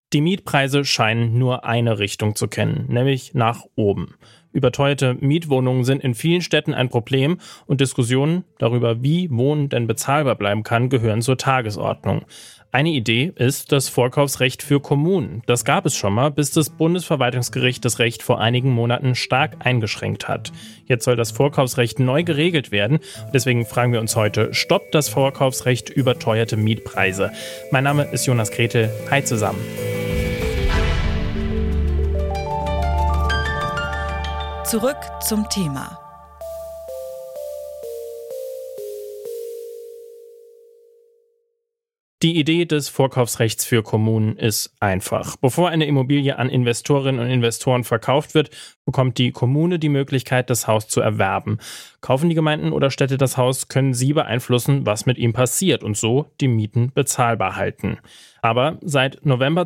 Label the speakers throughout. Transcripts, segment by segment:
Speaker 1: Die Mietpreise scheinen nur eine Richtung zu kennen, nämlich nach oben. Überteuerte Mietwohnungen sind in vielen Städten ein Problem und Diskussionen darüber, wie Wohnen denn bezahlbar bleiben kann, gehören zur Tagesordnung. Eine Idee ist das Vorkaufsrecht für Kommunen. Das gab es schon mal, bis das Bundesverwaltungsgericht das Recht vor einigen Monaten stark eingeschränkt hat. Jetzt soll das Vorkaufsrecht neu geregelt werden. Deswegen fragen wir uns heute, stoppt das Vorkaufsrecht überteuerte Mietpreise? Mein Name ist Jonas Gretel. Hi zusammen.
Speaker 2: Zurück zum Thema.
Speaker 1: Die Idee des Vorkaufsrechts für Kommunen ist einfach. Bevor eine Immobilie an Investorinnen und Investoren verkauft wird, bekommt die Kommune die Möglichkeit, das Haus zu erwerben. Kaufen die Gemeinden oder Städte das Haus, können sie beeinflussen, was mit ihm passiert und so die Mieten bezahlbar halten. Aber seit November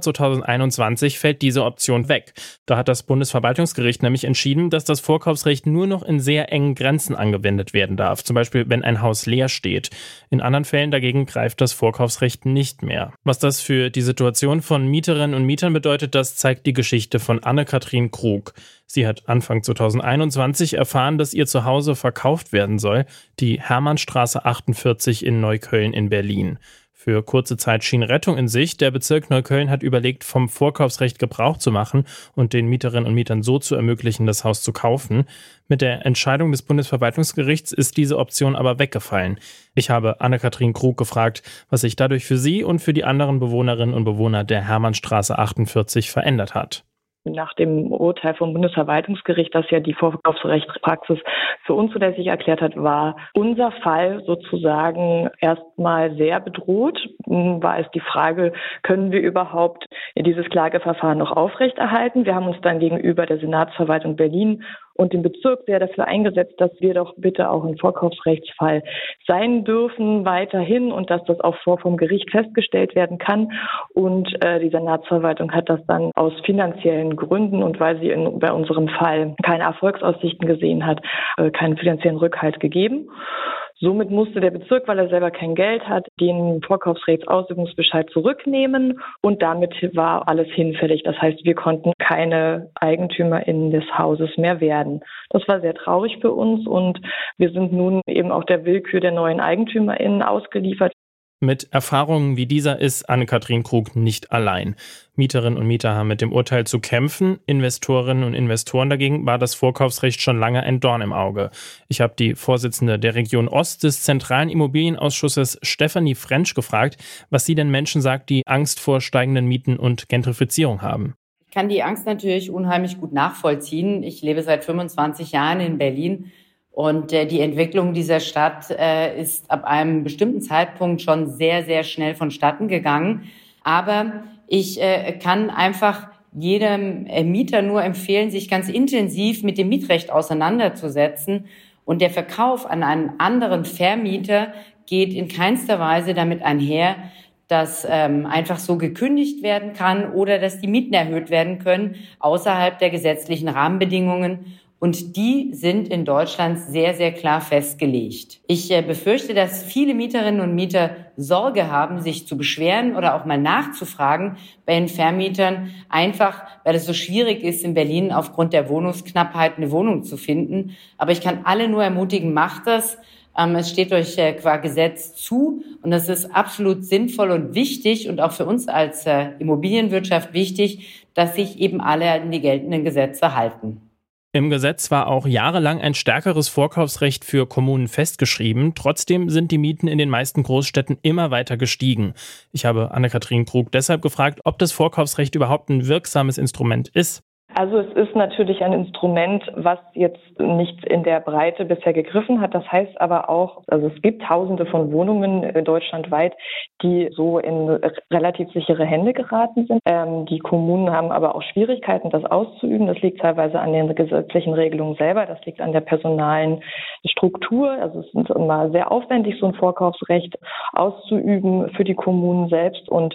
Speaker 1: 2021 fällt diese Option weg. Da hat das Bundesverwaltungsgericht nämlich entschieden, dass das Vorkaufsrecht nur noch in sehr engen Grenzen angewendet werden darf. Zum Beispiel, wenn ein Haus leer steht. In anderen Fällen dagegen greift das Vorkaufsrecht nicht mehr. Was das für die Situation von Mieterinnen und Mietern bedeutet, das zeigt die Geschichte von Anne-Kathrin Krug. Sie hat Anfang 2021 erfahren, dass ihr Zuhause verkauft werden soll, die Hermannstraße 48 in Neukölln in Berlin. Für kurze Zeit schien Rettung in Sicht. Der Bezirk Neukölln hat überlegt, vom Vorkaufsrecht Gebrauch zu machen und den Mieterinnen und Mietern so zu ermöglichen, das Haus zu kaufen. Mit der Entscheidung des Bundesverwaltungsgerichts ist diese Option aber weggefallen. Ich habe Anne-Kathrin Krug gefragt, was sich dadurch für sie und für die anderen Bewohnerinnen und Bewohner der Hermannstraße 48 verändert hat.
Speaker 3: Nach dem Urteil vom Bundesverwaltungsgericht, das ja die Vorkaufsrechtspraxis für unzulässig erklärt hat, war unser Fall sozusagen erstmal sehr bedroht. War es die Frage, können wir überhaupt dieses Klageverfahren noch aufrechterhalten? Wir haben uns dann gegenüber der Senatsverwaltung Berlin und dem Bezirk sehr dafür eingesetzt, dass wir doch bitte auch ein Vorkaufsrechtsfall sein dürfen weiterhin und dass das auch vom Gericht festgestellt werden kann. Und die Senatsverwaltung hat das dann aus finanziellen Gründen und weil sie bei unserem Fall keine Erfolgsaussichten gesehen hat, keinen finanziellen Rückhalt gegeben. Somit musste der Bezirk, weil er selber kein Geld hat, den Vorkaufsrechtsausübungsbescheid zurücknehmen und damit war alles hinfällig. Das heißt, wir konnten keine EigentümerInnen des Hauses mehr werden. Das war sehr traurig für uns und wir sind nun eben auch der Willkür der neuen EigentümerInnen ausgeliefert.
Speaker 1: Mit Erfahrungen wie dieser ist Anne-Kathrin Krug nicht allein. Mieterinnen und Mieter haben mit dem Urteil zu kämpfen. Investorinnen und Investoren dagegen war das Vorkaufsrecht schon lange ein Dorn im Auge. Ich habe die Vorsitzende der Region Ost des Zentralen Immobilienausschusses Stefanie Frensch gefragt, was sie den Menschen sagt, die Angst vor steigenden Mieten und Gentrifizierung haben.
Speaker 4: Ich kann die Angst natürlich unheimlich gut nachvollziehen. Ich lebe seit 25 Jahren in Berlin. Und die Entwicklung dieser Stadt ist ab einem bestimmten Zeitpunkt schon sehr, sehr schnell vonstatten gegangen. Aber ich kann einfach jedem Mieter nur empfehlen, sich ganz intensiv mit dem Mietrecht auseinanderzusetzen. Und der Verkauf an einen anderen Vermieter geht in keinster Weise damit einher, dass einfach so gekündigt werden kann oder dass die Mieten erhöht werden können außerhalb der gesetzlichen Rahmenbedingungen. Und die sind in Deutschland sehr, sehr klar festgelegt. Ich befürchte, dass viele Mieterinnen und Mieter Sorge haben, sich zu beschweren oder auch mal nachzufragen bei den Vermietern, einfach weil es so schwierig ist, in Berlin aufgrund der Wohnungsknappheit eine Wohnung zu finden. Aber ich kann alle nur ermutigen, macht das. Es steht euch qua Gesetz zu und das ist absolut sinnvoll und wichtig und auch für uns als Immobilienwirtschaft wichtig, dass sich eben alle an die geltenden Gesetze halten.
Speaker 1: Im Gesetz war auch jahrelang ein stärkeres Vorkaufsrecht für Kommunen festgeschrieben. Trotzdem sind die Mieten in den meisten Großstädten immer weiter gestiegen. Ich habe Anne-Kathrin Krug deshalb gefragt, ob das Vorkaufsrecht überhaupt ein wirksames Instrument ist.
Speaker 3: Also es ist natürlich ein Instrument, was jetzt nicht in der Breite bisher gegriffen hat. Das heißt aber auch, also es gibt Tausende von Wohnungen deutschlandweit, die so in relativ sichere Hände geraten sind. Die Kommunen haben aber auch Schwierigkeiten, das auszuüben. Das liegt teilweise an den gesetzlichen Regelungen selber. Das liegt an der personalen Struktur. Also es ist immer sehr aufwendig, so ein Vorkaufsrecht auszuüben für die Kommunen selbst. Und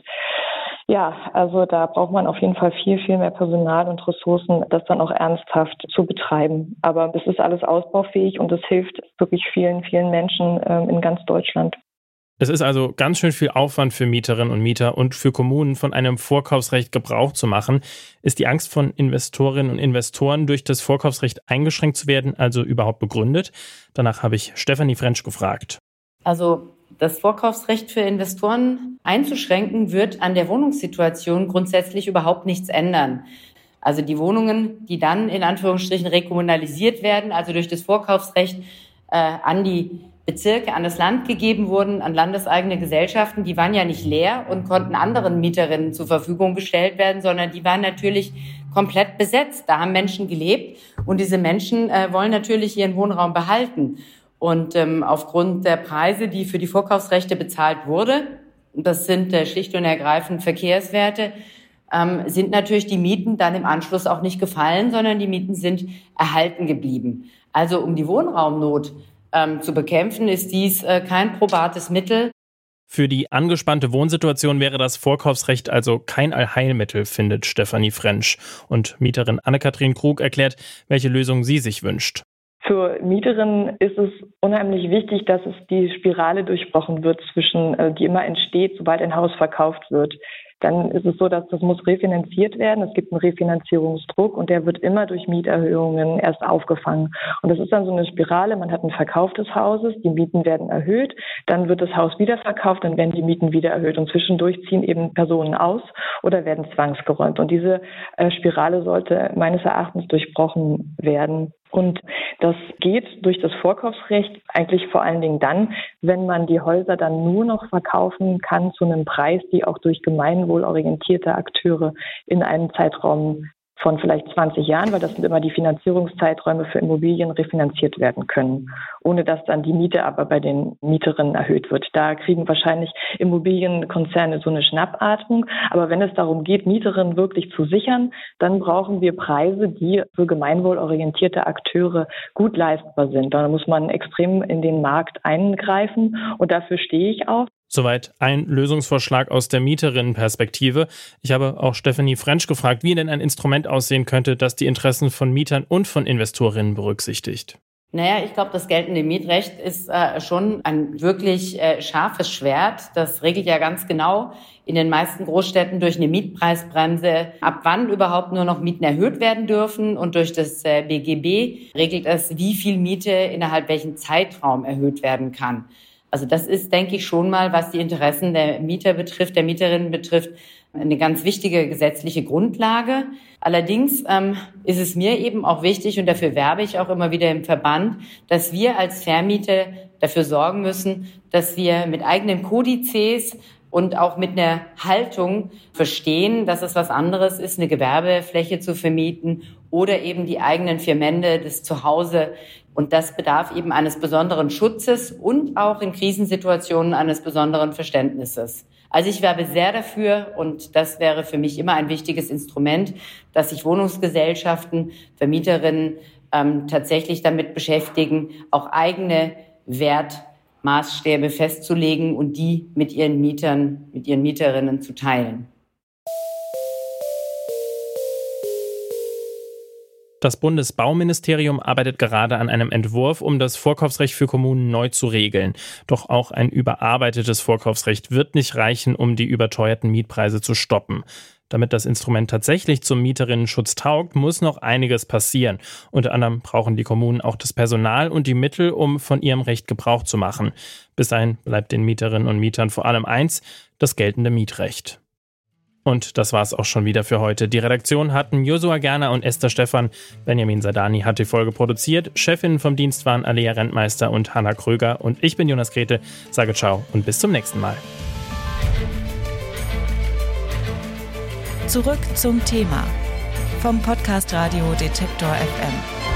Speaker 3: ja, also da braucht man auf jeden Fall viel, viel mehr Personal und Ressourcen, das dann auch ernsthaft zu betreiben. Aber es ist alles ausbaufähig und es hilft wirklich vielen, vielen Menschen in ganz Deutschland.
Speaker 1: Es ist also ganz schön viel Aufwand für Mieterinnen und Mieter und für Kommunen, von einem Vorkaufsrecht Gebrauch zu machen. Ist die Angst von Investorinnen und Investoren, durch das Vorkaufsrecht eingeschränkt zu werden, also überhaupt begründet? Danach habe ich Stefanie Frensch gefragt.
Speaker 4: Also das Vorkaufsrecht für Investoren einzuschränken, wird an der Wohnungssituation grundsätzlich überhaupt nichts ändern. Also die Wohnungen, die dann in Anführungsstrichen rekommunalisiert werden, also durch das Vorkaufsrecht an die Bezirke, an das Land gegeben wurden, an landeseigene Gesellschaften, die waren ja nicht leer und konnten anderen Mieterinnen zur Verfügung gestellt werden, sondern die waren natürlich komplett besetzt. Da haben Menschen gelebt und diese Menschen wollen natürlich ihren Wohnraum behalten. Und aufgrund der Preise, die für die Vorkaufsrechte bezahlt wurde, das sind schlicht und ergreifend Verkehrswerte, sind natürlich die Mieten dann im Anschluss auch nicht gefallen, sondern die Mieten sind erhalten geblieben. Also um die Wohnraumnot zu bekämpfen, ist dies kein probates Mittel.
Speaker 1: Für die angespannte Wohnsituation wäre das Vorkaufsrecht also kein Allheilmittel, findet Stefanie Frensch. Und Mieterin Anne-Kathrin Krug erklärt, welche Lösung sie sich wünscht.
Speaker 3: Für Mieterinnen ist es unheimlich wichtig, dass es die Spirale durchbrochen wird, die immer entsteht, sobald ein Haus verkauft wird. Dann ist es so, dass das muss refinanziert werden. Es gibt einen Refinanzierungsdruck und der wird immer durch Mieterhöhungen erst aufgefangen. Und das ist dann so eine Spirale. Man hat einen Verkauf des Hauses, die Mieten werden erhöht, dann wird das Haus wieder verkauft, dann werden die Mieten wieder erhöht. Und zwischendurch ziehen eben Personen aus oder werden zwangsgeräumt. Und diese Spirale sollte meines Erachtens durchbrochen werden. Und das geht durch das Vorkaufsrecht eigentlich vor allen Dingen dann, wenn man die Häuser dann nur noch verkaufen kann zu einem Preis, die auch durch gemeinwohlorientierte Akteure in einem Zeitraum von vielleicht 20 Jahren, weil das sind immer die Finanzierungszeiträume für Immobilien, refinanziert werden können, ohne dass dann die Miete aber bei den Mieterinnen erhöht wird. Da kriegen wahrscheinlich Immobilienkonzerne so eine Schnappatmung. Aber wenn es darum geht, Mieterinnen wirklich zu sichern, dann brauchen wir Preise, die für gemeinwohlorientierte Akteure gut leistbar sind. Da muss man extrem in den Markt eingreifen und dafür stehe ich auch.
Speaker 1: Soweit ein Lösungsvorschlag aus der Mieterinnenperspektive. Ich habe auch Stefanie Frensch gefragt, wie denn ein Instrument aussehen könnte, das die Interessen von Mietern und von Investorinnen berücksichtigt.
Speaker 4: Naja, ich glaube, das geltende Mietrecht ist schon ein wirklich scharfes Schwert. Das regelt ja ganz genau in den meisten Großstädten durch eine Mietpreisbremse, ab wann überhaupt nur noch Mieten erhöht werden dürfen. Und durch das BGB regelt es, wie viel Miete innerhalb welchen Zeitraum erhöht werden kann. Also das ist, denke ich, schon mal, was die Interessen der Mieter betrifft, der Mieterinnen betrifft, eine ganz wichtige gesetzliche Grundlage. Allerdings ist es mir eben auch wichtig, und dafür werbe ich auch immer wieder im Verband, dass wir als Vermieter dafür sorgen müssen, dass wir mit eigenen Kodizes und auch mit einer Haltung verstehen, dass es was anderes ist, eine Gewerbefläche zu vermieten oder eben die eigenen vier Wände, das Zuhause. Und das bedarf eben eines besonderen Schutzes und auch in Krisensituationen eines besonderen Verständnisses. Also ich werbe sehr dafür, und das wäre für mich immer ein wichtiges Instrument, dass sich Wohnungsgesellschaften, Vermieterinnen tatsächlich damit beschäftigen, auch eigene Wertmaßstäbe festzulegen und die mit ihren Mietern, mit ihren Mieterinnen zu teilen.
Speaker 1: Das Bundesbauministerium arbeitet gerade an einem Entwurf, um das Vorkaufsrecht für Kommunen neu zu regeln. Doch auch ein überarbeitetes Vorkaufsrecht wird nicht reichen, um die überteuerten Mietpreise zu stoppen. Damit das Instrument tatsächlich zum Mieterinnenschutz taugt, muss noch einiges passieren. Unter anderem brauchen die Kommunen auch das Personal und die Mittel, um von ihrem Recht Gebrauch zu machen. Bis dahin bleibt den Mieterinnen und Mietern vor allem eins: das geltende Mietrecht. Und das war's auch schon wieder für heute. Die Redaktion hatten Josua Gerner und Esther Stephan. Benjamin Sadani hat die Folge produziert. Chefinnen vom Dienst waren Alea Rentmeister und Hanna Kröger. Und ich bin Jonas Grete. Sage ciao und bis zum nächsten Mal.
Speaker 2: Zurück zum Thema vom Podcast Radio Detektor FM.